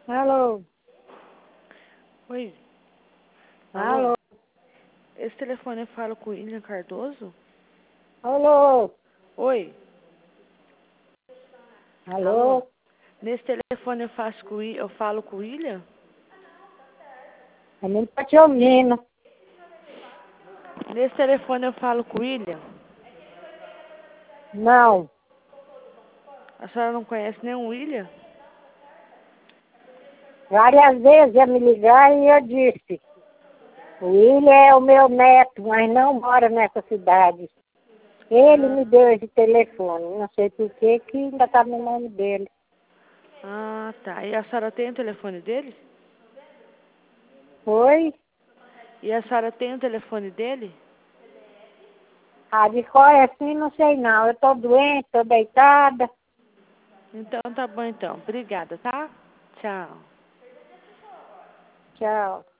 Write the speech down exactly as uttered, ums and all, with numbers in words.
Alô? Oi. Alô? Alô? Esse telefone eu falo com o William Cardoso? Alô? Oi. Alô? Alô? Nesse telefone eu, faço com, o Wi- eu falo com o William? Eu não tô te ouvindo. Nesse telefone eu falo com o William? Não. A senhora não conhece nenhum William? Várias vezes ia me ligar e eu disse. O William é o meu neto, mas não mora nessa cidade. Ele Ah, me deu esse telefone. Não sei por que que ainda tá no nome dele. ah, tá. E a senhora tem o telefone dele? Foi? E a senhora tem o telefone dele? Ah, de qual é assim, não sei não. Eu tô doente, tô deitada. Então tá bom então. Obrigada, tá? Tchau. Tchau.